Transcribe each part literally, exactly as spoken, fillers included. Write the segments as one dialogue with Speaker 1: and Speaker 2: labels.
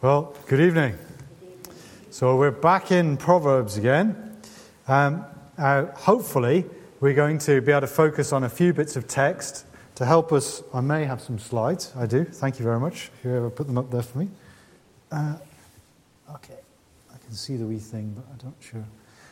Speaker 1: Well, good evening. So we're back in Proverbs again. Um, uh, hopefully, we're going to be able to focus on a few bits of text to help us. I may have some slides. I do. Thank you very much. Whoever put them up there for me. Uh, okay. I can see the wee thing, but I'm not sure.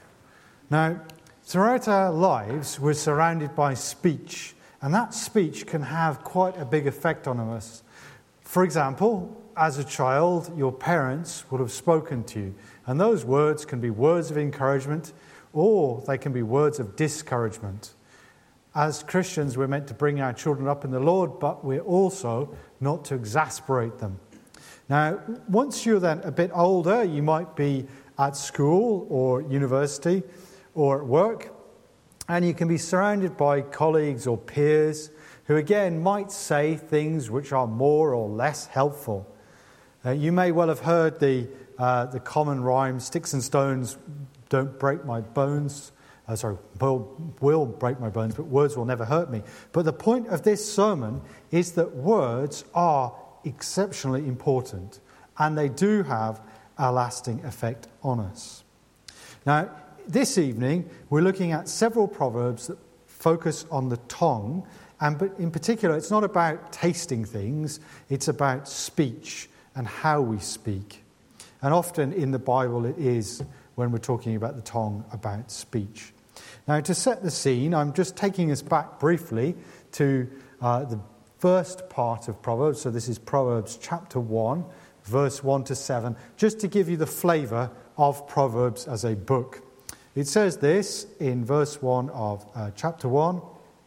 Speaker 1: Now, throughout our lives, we're surrounded by speech. And that speech can have quite a big effect on us. For example, as a child, your parents would have spoken to you. And those words can be words of encouragement, or they can be words of discouragement. As Christians, we're meant to bring our children up in the Lord, but we're also not to exasperate them. Now, once you're then a bit older, you might be at school or university or at work, and you can be surrounded by colleagues or peers who, again, might say things which are more or less helpful. Uh, you may well have heard the uh, the common rhyme, sticks and stones don't break my bones. Uh, sorry, will, will break my bones, but words will never hurt me. But the point of this sermon is that words are exceptionally important, and they do have a lasting effect on us. Now, this evening, we're looking at several proverbs that focus on the tongue, and but in particular, it's not about tasting things, it's about speech and how we speak. And often in the Bible it is, when we're talking about the tongue, about speech. Now, to set the scene, I'm just taking us back briefly to uh, the first part of Proverbs. So this is Proverbs chapter one, verse one to seven, just to give you the flavour of Proverbs as a book. It says this in verse one of uh, chapter one.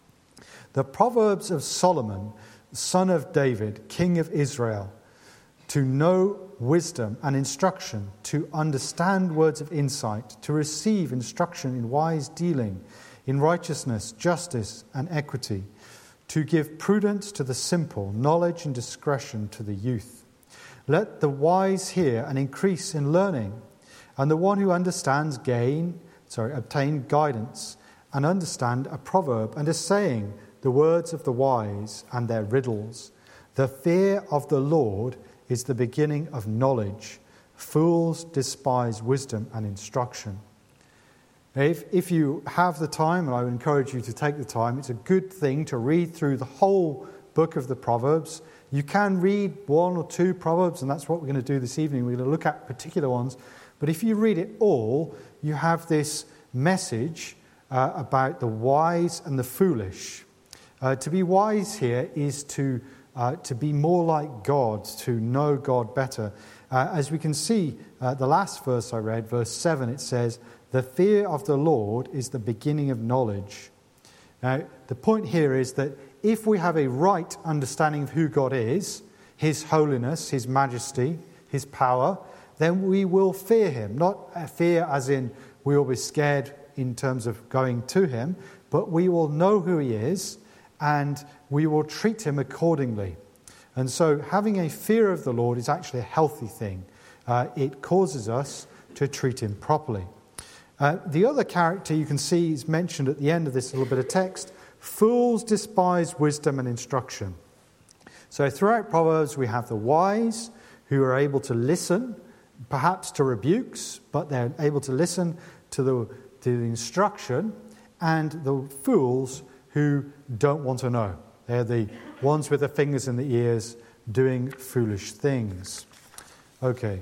Speaker 1: The Proverbs of Solomon, son of David, king of Israel, to know wisdom and instruction, to understand words of insight, to receive instruction in wise dealing, in righteousness, justice, and equity, to give prudence to the simple, knowledge and discretion to the youth. Let the wise hear and increase in learning, and the one who understands gain, sorry, obtain guidance, and understand a proverb and a saying, the words of the wise and their riddles. The fear of the Lord is the beginning of knowledge. Fools despise wisdom and instruction. If, if you have the time, and I would encourage you to take the time, it's a good thing to read through the whole book of the Proverbs. You can read one or two Proverbs, and that's what we're going to do this evening. We're going to look at particular ones. But if you read it all, you have this message uh, about the wise and the foolish. Uh, to be wise here is to uh, to be more like God, to know God better. Uh, as we can see, uh, the last verse I read, verse seven, it says, the fear of the Lord is the beginning of knowledge. Now, the point here is that if we have a right understanding of who God is, his holiness, his majesty, his power, then we will fear him. Not fear as in we will be scared in terms of going to him, but we will know who he is, and we will treat him accordingly. And so having a fear of the Lord is actually a healthy thing. Uh, it causes us to treat him properly. Uh, the other character you can see is mentioned at the end of this little bit of text. Fools despise wisdom and instruction. So throughout Proverbs we have the wise who are able to listen, perhaps to rebukes, but they're able to listen to the, to the instruction, and the fools who don't want to know. They're the ones with their fingers in the ears doing foolish things. Okay.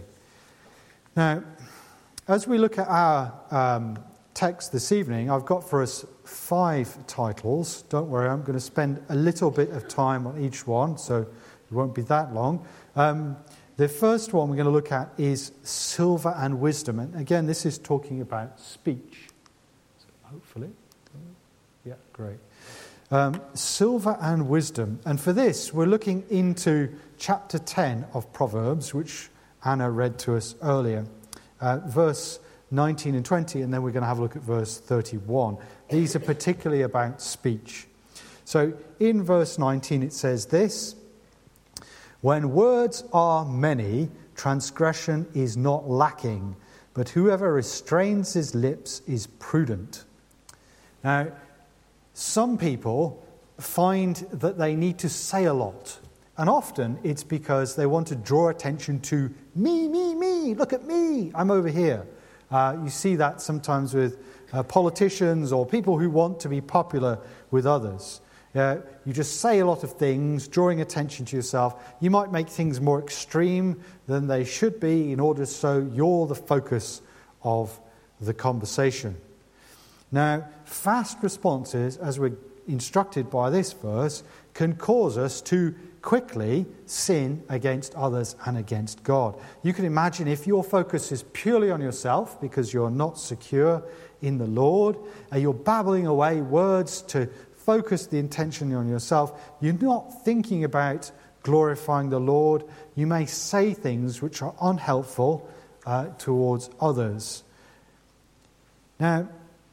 Speaker 1: Now, as we look at our um, text this evening, I've got for us five titles. Don't worry, I'm going to spend a little bit of time on each one, so it won't be that long. Um, the first one we're going to look at is Silver and Wisdom. And again, this is talking about speech. So hopefully. Yeah, great. Um, silver and wisdom. And for this, we're looking into chapter ten of Proverbs, which Anna read to us earlier. Uh, verse nineteen and twenty, and then we're going to have a look at verse thirty-one. These are particularly about speech. So in verse nineteen it says this, when words are many, transgression is not lacking, but whoever restrains his lips is prudent. Now, some people find that they need to say a lot, And often it's because they want to draw attention to me, me, me, look at me, I'm over here. Uh, you see that sometimes with uh, politicians or people who want to be popular with others. Uh, you just say a lot of things, drawing attention to yourself. You might make things more extreme than they should be in order so you're the focus of the conversation. Now, fast responses, as we're instructed by this verse, can cause us to quickly sin against others and against God. You can imagine if your focus is purely on yourself because you're not secure in the Lord, and you're babbling away words to focus the intention on yourself, you're not thinking about glorifying the Lord. You may say things which are unhelpful uh, towards others. Now,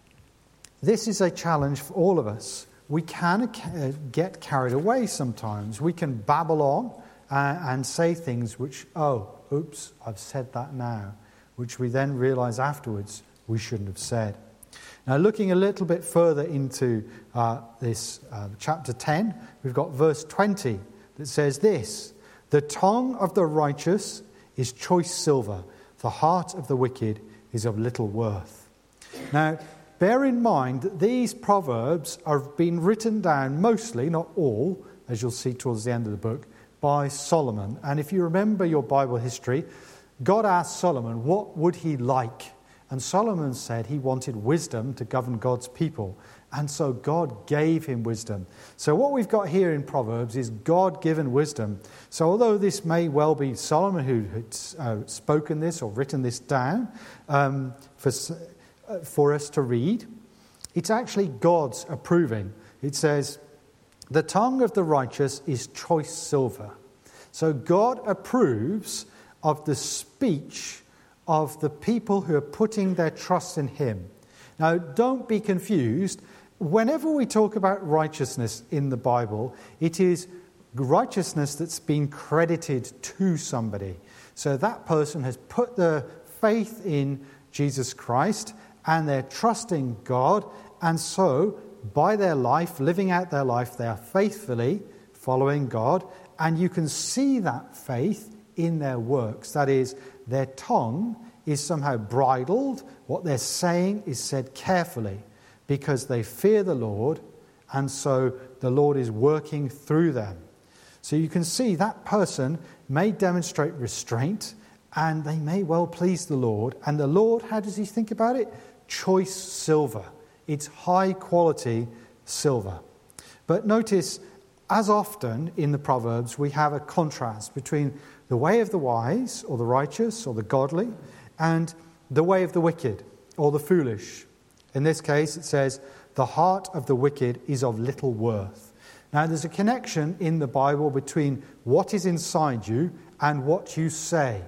Speaker 1: this is a challenge for all of us. We can get carried away sometimes. We can babble on uh, and say things which, oh, oops, I've said that now, which we then realize afterwards we shouldn't have said. Now, looking a little bit further into uh, this uh, chapter ten, we've got verse twenty that says this: "The tongue of the righteous is choice silver, the heart of the wicked is of little worth." Now, bear in mind that these proverbs have been written down mostly, not all, as you'll see towards the end of the book, by Solomon. And if you remember your Bible history, God asked Solomon, what would he like? And Solomon said he wanted wisdom to govern God's people. And so God gave him wisdom. So what we've got here in Proverbs is God-given wisdom. So although this may well be Solomon who had uh, spoken this or written this down um, for, uh, for us to read, it's actually God's approving. It says, "The tongue of the righteous is choice silver." So God approves of the speech of the people who are putting their trust in him. Now, don't be confused. Whenever we talk about righteousness in the Bible, it is righteousness that's been credited to somebody. So that person has put their faith in Jesus Christ and they're trusting God, and so by their life, living out their life, they are faithfully following God, and you can see that faith in their works. That is, their tongue is somehow bridled. What they're saying is said carefully because they fear the Lord, and so the Lord is working through them. So you can see that person may demonstrate restraint, and they may well please the Lord. And the Lord, how does he think about it? Choice silver. It's high quality silver. But notice, as often in the Proverbs, we have a contrast between the way of the wise, or the righteous, or the godly, and the way of the wicked, or the foolish. In this case, it says, "The heart of the wicked is of little worth." Now, there's a connection in the Bible between what is inside you and what you say.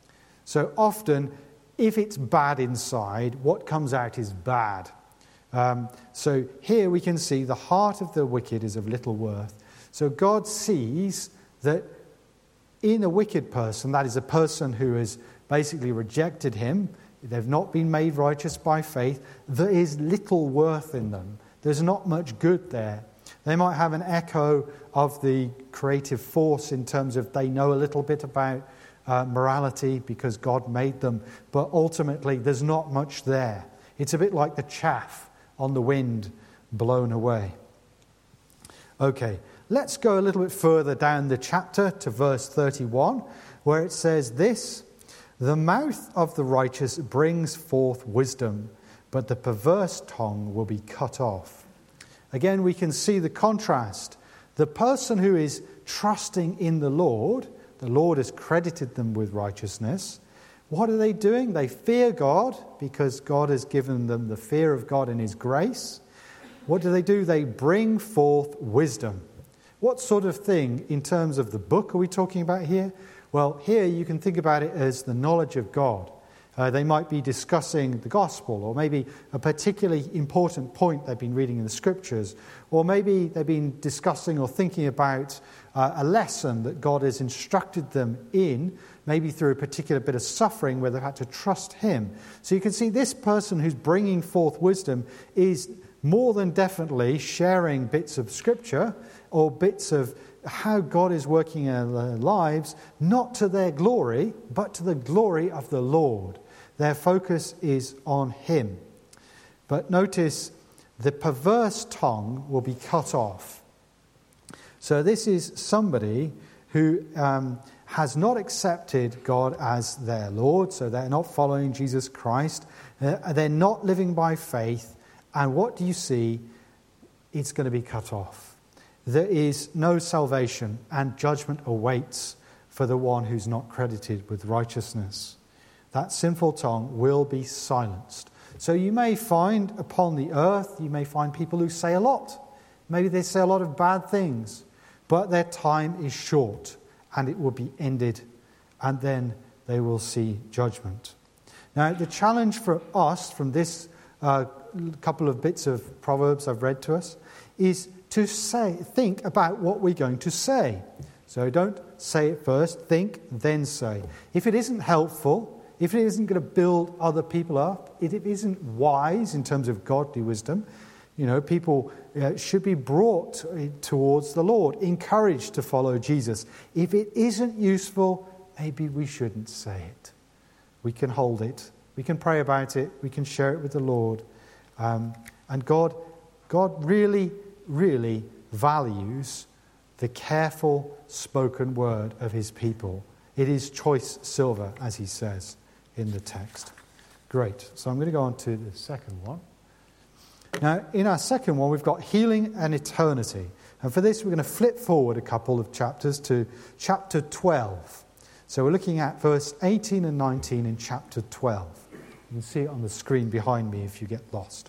Speaker 1: So often, if it's bad inside, what comes out is bad. Um, so here we can see the heart of the wicked is of little worth. So God sees that in a wicked person, that is a person who has basically rejected him, they've not been made righteous by faith, there is little worth in them. There's not much good there. They might have an echo of the creative force in terms of they know a little bit about uh, morality because God made them, but ultimately there's not much there. It's a bit like the chaff on the wind blown away. Okay, let's go a little bit further down the chapter to verse thirty-one, where it says this: "The mouth of the righteous brings forth wisdom, but the perverse tongue will be cut off." Again, we can see the contrast. The person who is trusting in the Lord, the Lord has credited them with righteousness. What are they doing? They fear God because God has given them the fear of God in his grace. What do they do? They bring forth wisdom. What sort of thing in terms of the book are we talking about here? Well, here you can think about it as the knowledge of God. Uh, they might be discussing the gospel, or maybe a particularly important point they've been reading in the scriptures, or maybe they've been discussing or thinking about uh, a lesson that God has instructed them in, maybe through a particular bit of suffering where they've had to trust him. So you can see this person who's bringing forth wisdom is more than definitely sharing bits of Scripture or bits of how God is working in their lives, not to their glory, but to the glory of the Lord. Their focus is on Him. But notice, the perverse tongue will be cut off. So this is somebody who um, has not accepted God as their Lord, so they're not following Jesus Christ. Uh, they're not living by faith. And what do you see? It's going to be cut off. There is no salvation, and judgment awaits for the one who's not credited with righteousness. That sinful tongue will be silenced. So you may find upon the earth, you may find people who say a lot. Maybe they say a lot of bad things, but their time is short and it will be ended, and then they will see judgment. Now, the challenge for us from this uh, couple of bits of Proverbs I've read to us is to say, think about what we're going to say. So don't say it first, think, then say. If it isn't helpful, if it isn't going to build other people up, if it isn't wise in terms of godly wisdom, you know, people uh, should be brought towards the Lord, encouraged to follow Jesus. If it isn't useful, maybe we shouldn't say it. We can hold it. We can pray about it. We can share it with the Lord. Um, and God, God really, really values the careful spoken word of His people. It is choice silver, as He says in the text. Great. So I'm going to go on to the second one. Now, in our second one, we've got healing and eternity. And for this, we're going to flip forward a couple of chapters to chapter twelve. So we're looking at verse eighteen and nineteen in chapter twelve. You can see it on the screen behind me if you get lost.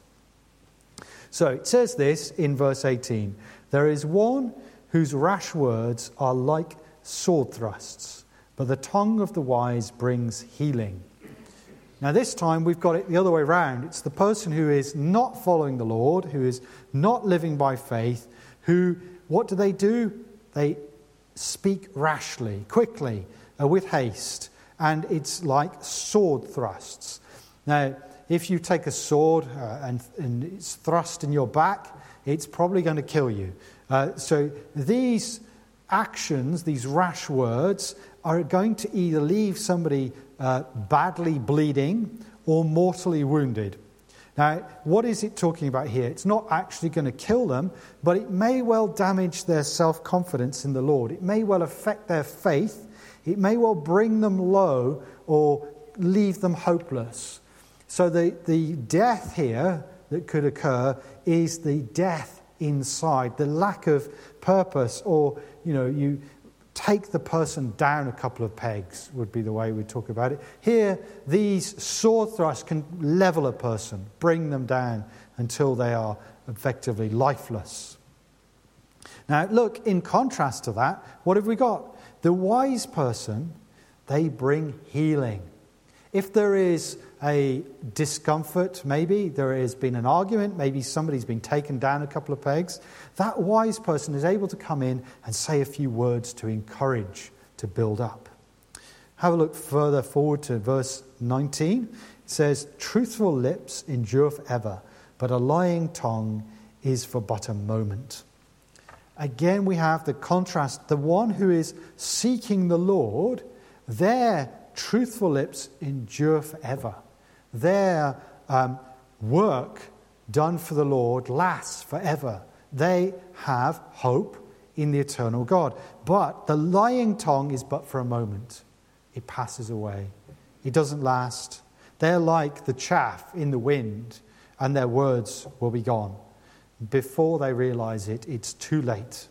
Speaker 1: So it says this in verse eighteen. There is one whose rash words are like sword thrusts, but the tongue of the wise brings healing. Now this time we've got it the other way around. It's the person who is not following the Lord, who is not living by faith, who, what do they do? They speak rashly, quickly, uh, with haste, and it's like sword thrusts. Now, if you take a sword uh, and, and it's thrust in your back, it's probably going to kill you. Uh, so these actions, these rash words, are going to either leave somebody uh, badly bleeding or mortally wounded. Now, what is it talking about here? It's not actually going to kill them, but it may well damage their self-confidence in the Lord. It may well affect their faith. It may well bring them low or leave them hopeless. So the, the death here that could occur is the death inside, the lack of purpose, or, you know, you take the person down a couple of pegs would be the way we talk about it. Here, these sword thrusts can level a person, bring them down until they are effectively lifeless. Now, look, in contrast to that, what have we got? The wise person, they bring healing. If there is a discomfort, maybe there has been an argument, maybe somebody's been taken down a couple of pegs, that wise person is able to come in and say a few words to encourage, to build up. Have a look further forward to verse nineteen. It says, truthful lips endure forever, but a lying tongue is for but a moment. Again, we have the contrast. The one who is seeking the Lord, their truthful lips endure forever. Their um, work done for the Lord lasts forever. They have hope in the eternal God. But the lying tongue is but for a moment. It passes away. It doesn't last. They're like the chaff in the wind, and their words will be gone. Before they realize it, it's too late.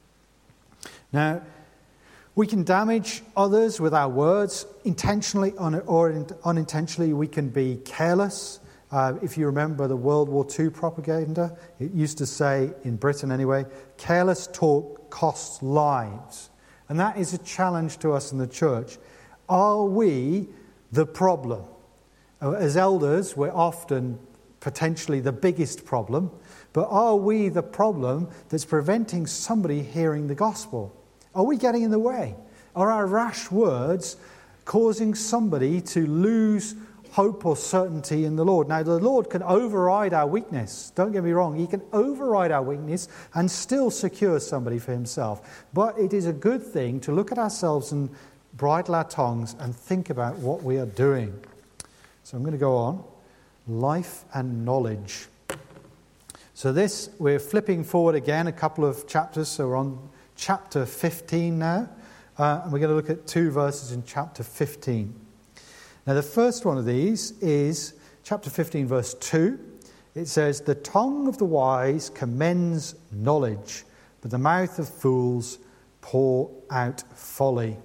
Speaker 1: Now, we can damage others with our words, intentionally or unintentionally. We can be careless. Uh, if you remember the World War Two propaganda, it used to say, in Britain anyway, careless talk costs lives. And that is a challenge to us in the church. Are we the problem? As elders, we're often potentially the biggest problem, but are we the problem that's preventing somebody hearing the gospel? Are we getting in the way? Are our rash words causing somebody to lose hope or certainty in the Lord. Now, the Lord can override our weakness. Don't get me wrong. He can override our weakness and still secure somebody for himself. But it is a good thing to look at ourselves and bridle our tongues and think about what we are doing. So I'm going to go on. Life and knowledge. So this, we're flipping forward again a couple of chapters. So we're on chapter fifteen now. Uh, and we're going to look at two verses in chapter fifteen. Now, the first one of these is chapter fifteen, verse two. It says, "The tongue of the wise commends knowledge, but the mouth of fools pour out folly."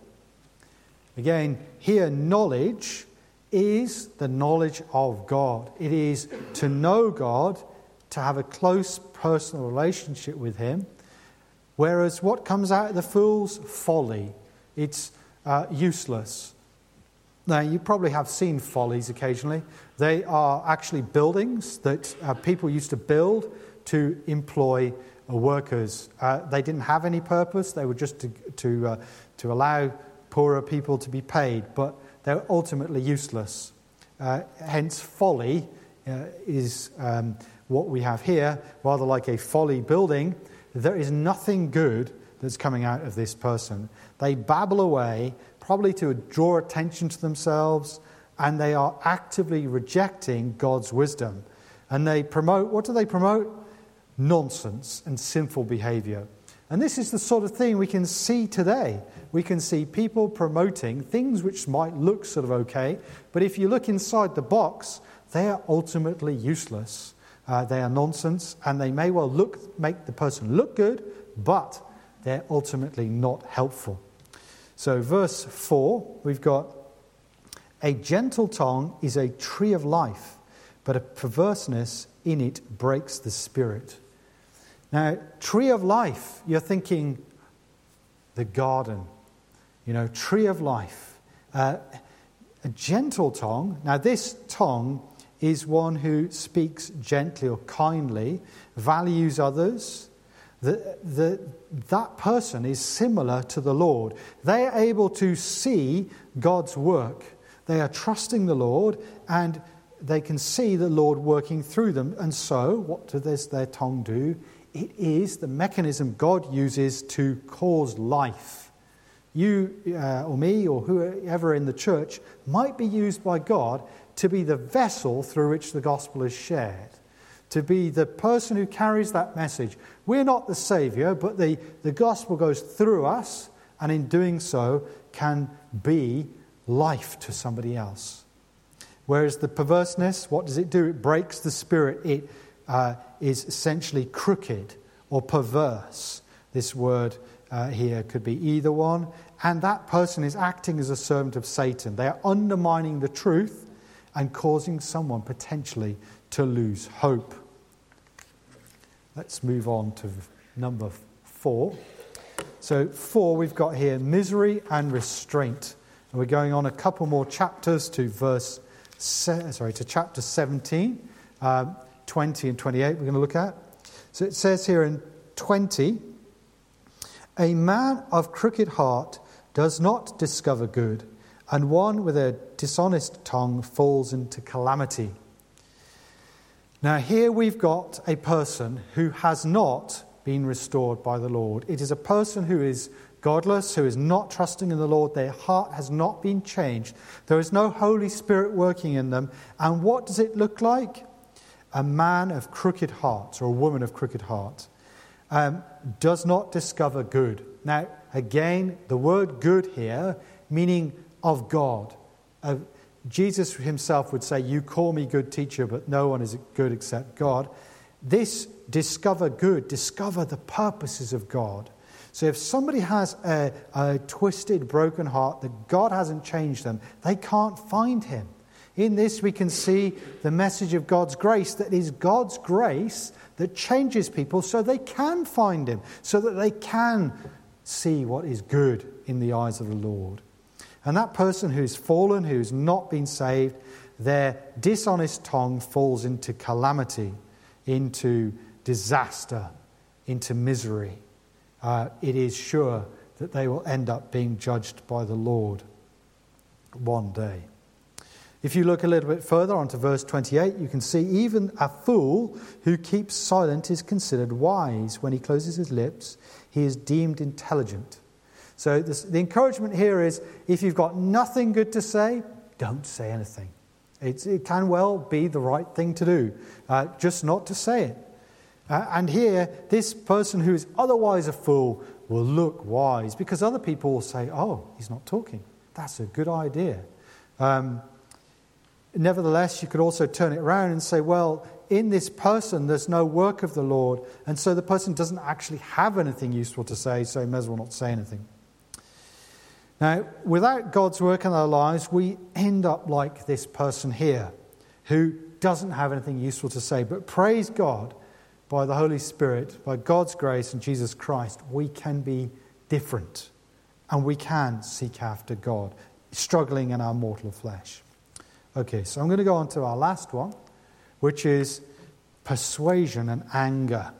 Speaker 1: Again, here, knowledge is the knowledge of God. It is to know God, to have a close personal relationship with him. Whereas what comes out of the fools? Folly. It's uh, useless. Now, you probably have seen follies occasionally. They are actually buildings that uh, people used to build to employ uh, workers. Uh, they didn't have any purpose. They were just to to, uh, to allow poorer people to be paid, but they're ultimately useless. Uh, hence, folly uh, is um, what we have here, rather like a folly building. There is nothing good that's coming out of this person. They babble away, probably to draw attention to themselves, and they are actively rejecting God's wisdom. And they promote, what do they promote? Nonsense and sinful behavior. And this is the sort of thing we can see today. We can see people promoting things which might look sort of okay, but if you look inside the box, they are ultimately useless. Uh, they are nonsense, and they may well look make the person look good, but they're ultimately not helpful. So verse four, we've got, "A gentle tongue is a tree of life, but a perverseness in it breaks the spirit." Now, tree of life, you're thinking the garden, you know, tree of life. Uh, a gentle tongue, now this tongue is one who speaks gently or kindly, values others. The, the, that person is similar to the Lord. They are able to see God's work. They are trusting the Lord, and they can see the Lord working through them. And so, what does their tongue do? It is the mechanism God uses to cause life. You uh, or me or whoever in the church might be used by God to be the vessel through which the gospel is shared, to be the person who carries that message. We're not the Saviour, but the, the gospel goes through us, and in doing so can be life to somebody else. Whereas the perverseness, what does it do? It breaks the spirit. It uh, is essentially crooked or perverse. This word uh, here could be either one. And that person is acting as a servant of Satan. They are undermining the truth and causing someone potentially to lose hope. Let's move on to number four. So four, we've got here misery and restraint. And we're going on a couple more chapters to verse, se- sorry, to chapter seventeen, um, twenty and twenty-eight we're going to look at. So it says here in twenty, "A man of crooked heart does not discover good, and one with a dishonest tongue falls into calamity." Now here we've got a person who has not been restored by the Lord. It is a person who is godless, who is not trusting in the Lord. Their heart has not been changed. There is no Holy Spirit working in them. And what does it look like? A man of crooked heart, or a woman of crooked heart, um, does not discover good. Now, again, the word good here, meaning of God. Uh, Jesus himself would say, "You call me good teacher, but no one is good except God." This discover good, discover the purposes of God. So if somebody has a, a twisted, broken heart, that God hasn't changed them, they can't find him. In this we can see the message of God's grace, that it is God's grace that changes people so they can find him, so that they can see what is good in the eyes of the Lord. And that person who's fallen, who's not been saved, their dishonest tongue falls into calamity, into disaster, into misery. Uh, it is sure that they will end up being judged by the Lord one day. If you look a little bit further onto verse twenty-eight, you can see even a fool who keeps silent is considered wise. When he closes his lips, he is deemed intelligent. So this, the encouragement here is, if you've got nothing good to say, don't say anything. It's, it can well be the right thing to do, uh, just not to say it. Uh, and here, this person who is otherwise a fool will look wise, because other people will say, oh, he's not talking. That's a good idea. Um, nevertheless, you could also turn it around and say, well, in this person, there's no work of the Lord, and so the person doesn't actually have anything useful to say, so he may as well not say anything. Now, without God's work in our lives, we end up like this person here, who doesn't have anything useful to say. But praise God, by the Holy Spirit, by God's grace and Jesus Christ, we can be different. And we can seek after God, struggling in our mortal flesh. Okay, so I'm going to go on to our last one, which is persuasion and anger.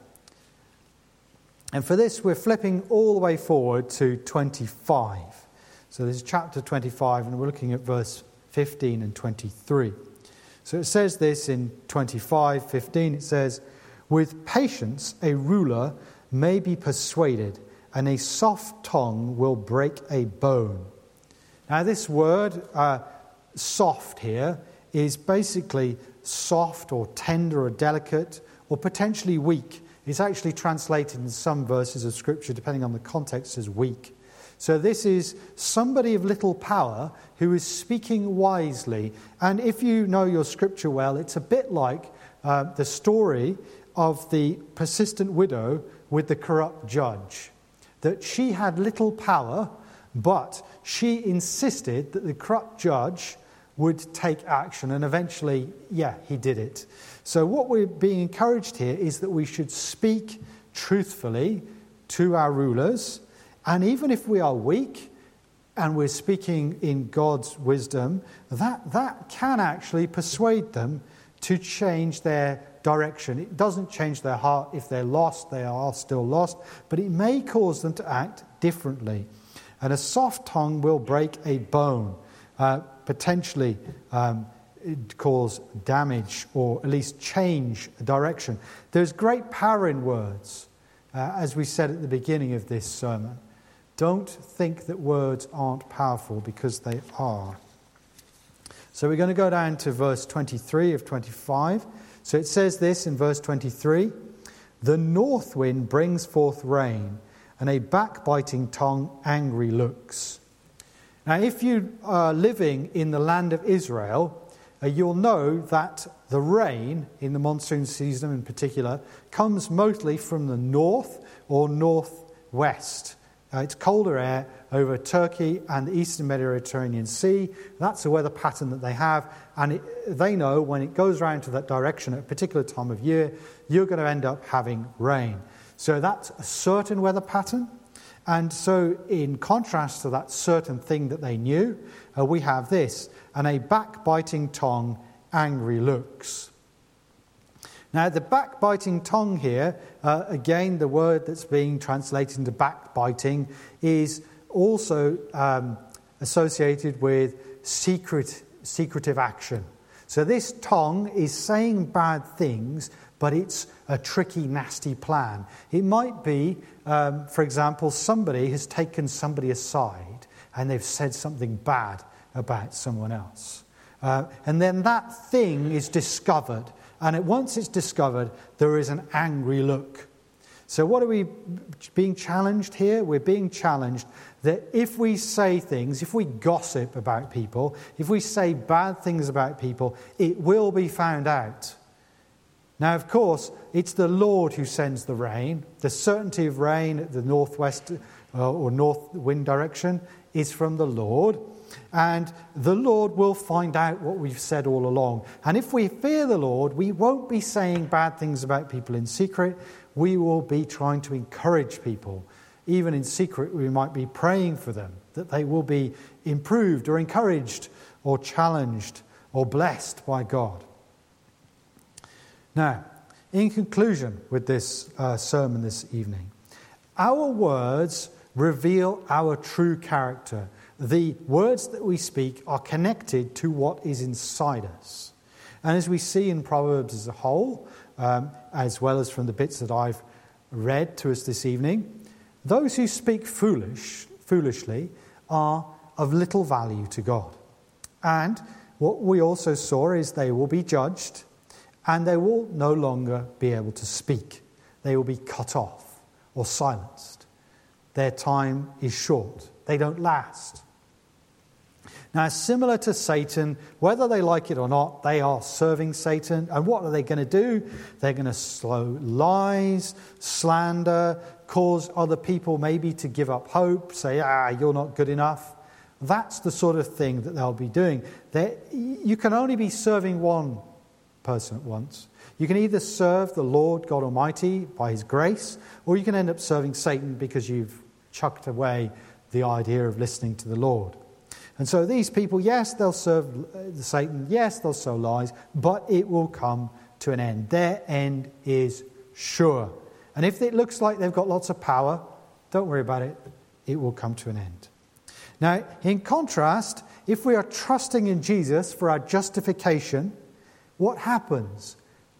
Speaker 1: And for this, we're flipping all the way forward to twenty-five. So this is chapter twenty-five, and we're looking at verse fifteen and twenty-three. So it says this in twenty-five fifteen. It says, with patience a ruler may be persuaded, and a soft tongue will break a bone. Now this word, uh, soft here, is basically soft or tender or delicate or potentially weak. It's actually translated in some verses of Scripture, depending on the context, as weak. So this is somebody of little power who is speaking wisely. And if you know your Scripture well, it's a bit like uh, the story of the persistent widow with the corrupt judge. That she had little power, but she insisted that the corrupt judge would take action. And eventually, yeah, he did it. So what we're being encouraged here is that we should speak truthfully to our rulers. And even if we are weak and we're speaking in God's wisdom, that, that can actually persuade them to change their direction. It doesn't change their heart. If they're lost, they are still lost. But it may cause them to act differently. And a soft tongue will break a bone, uh, potentially um, cause damage or at least change direction. There's great power in words, uh, as we said at the beginning of this sermon. Don't think that words aren't powerful, because they are. So we're going to go down to verse twenty-three of twenty-five. So it says this in verse twenty-three, the north wind brings forth rain, and a backbiting tongue angry looks. Now if you are living in the land of Israel, uh, you'll know that the rain, in the monsoon season in particular, comes mostly from the north or northwest. Uh, it's colder air over Turkey and the eastern Mediterranean Sea. That's the weather pattern that they have. And it, they know when it goes around to that direction at a particular time of year, you're going to end up having rain. So that's a certain weather pattern. And so in contrast to that certain thing that they knew, uh, we have this, and a backbiting tongue, angry looks. Now, the backbiting tongue here, uh, again, the word that's being translated into backbiting is also um, associated with secret, secretive action. So this tongue is saying bad things, but it's a tricky, nasty plan. It might be, um, for example, somebody has taken somebody aside and they've said something bad about someone else. Uh, and then that thing is discovered. And it, once it's discovered, there is an angry look. So what are we being challenged here? We're being challenged that if we say things, if we gossip about people, if we say bad things about people, it will be found out. Now, of course, it's the Lord who sends the rain. The certainty of rain at the northwest uh, or north wind direction is from the Lord. And the Lord will find out what we've said all along. And if we fear the Lord, we won't be saying bad things about people in secret. We will be trying to encourage people. Even in secret, we might be praying for them, that they will be improved or encouraged or challenged or blessed by God. Now, in conclusion with this uh, sermon this evening, our words reveal our true character. the words that we speak are connected to what is inside us. And as we see in Proverbs as a whole, um, as well as from the bits that I've read to us this evening, those who speak foolish, foolishly are of little value to God. And what we also saw is they will be judged and they will no longer be able to speak. They will be cut off or silenced. Their time is short. They don't last. Now, similar to Satan, whether they like it or not, they are serving Satan. And what are they going to do? They're going to sow lies, slander, cause other people maybe to give up hope, say, ah, you're not good enough. That's the sort of thing that they'll be doing. They're, you can only be serving one person at once. You can either serve the Lord God Almighty by His grace, or you can end up serving Satan because you've chucked away the idea of listening to the Lord. And so these people, yes, they'll serve Satan, yes, they'll sow lies, but it will come to an end. Their end is sure. And if it looks like they've got lots of power, don't worry about it. It will come to an end. Now, in contrast, if we are trusting in Jesus for our justification, what happens?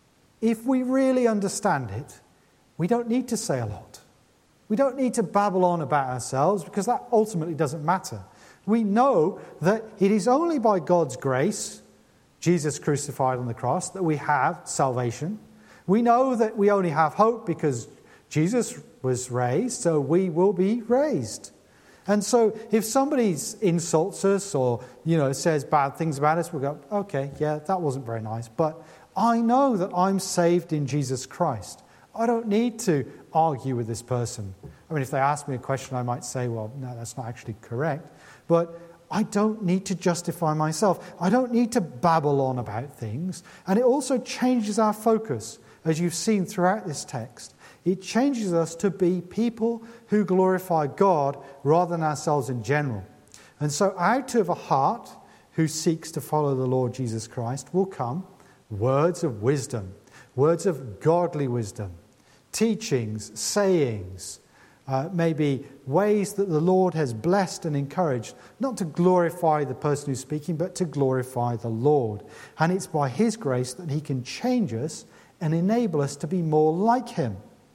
Speaker 1: If we really understand it, we don't need to say a lot. We don't need to babble on about ourselves because that ultimately doesn't matter. We know that it is only by God's grace, Jesus crucified on the cross, that we have salvation. We know that we only have hope because Jesus was raised, so we will be raised. And so if somebody insults us or, you know, says bad things about us, we'll go, okay, yeah, that wasn't very nice. But I know that I'm saved in Jesus Christ. I don't need to argue with this person. I mean, if they ask me a question, I might say, well, no, that's not actually correct. But I don't need to justify myself. I don't need to babble on about things. And it also changes our focus, as you've seen throughout this text. It changes us to be people who glorify God rather than ourselves in general. And so out of a heart who seeks to follow the Lord Jesus Christ will come words of wisdom, words of godly wisdom, teachings, sayings, uh, maybe ways that the Lord has blessed and encouraged, not to glorify the person who's speaking, but to glorify the Lord. And it's by His grace that He can change us and enable us to be more like Him.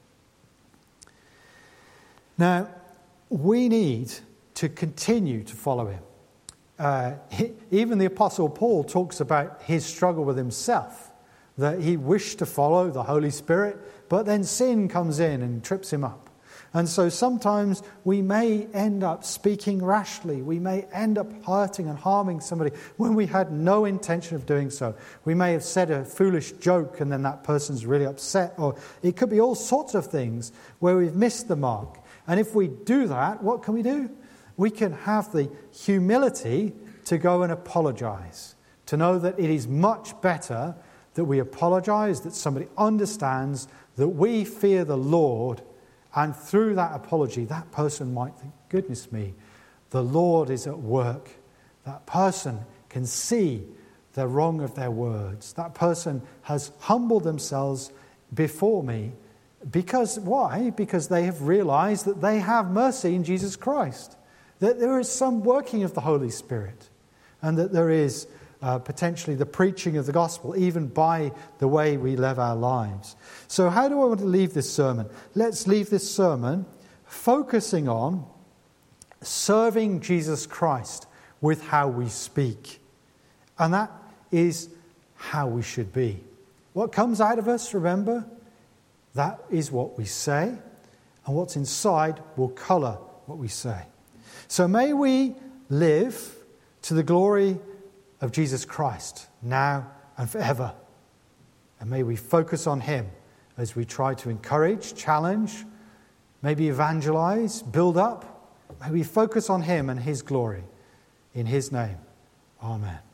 Speaker 1: Now, we need to continue to follow Him. Uh, he, even the Apostle Paul talks about his struggle with himself, that he wished to follow the Holy Spirit, but then sin comes in and trips him up. And so sometimes we may end up speaking rashly. We may end up hurting and harming somebody when we had no intention of doing so. We may have said a foolish joke and then that person's really upset. Or it could be all sorts of things where we've missed the mark. And if we do that, what can we do? We can have the humility to go and apologize, to know that it is much better that we apologize, that somebody understands that we fear the Lord, and through that apology, that person might think, goodness me, the Lord is at work. That person can see the wrong of their words. That person has humbled themselves before me. Because, why? Because they have realized that they have mercy in Jesus Christ. That there is some working of the Holy Spirit. And that there is uh, potentially the preaching of the gospel, even by the way we live our lives. So how do I want to leave this sermon? Let's leave this sermon focusing on serving Jesus Christ with how we speak. And that is how we should be. What comes out of us, remember, that is what we say, and what's inside will colour what we say. So may we live to the glory of Jesus Christ, now and forever. And may we focus on Him as we try to encourage, challenge, maybe evangelize, build up. May we focus on Him and His glory. In His name, amen.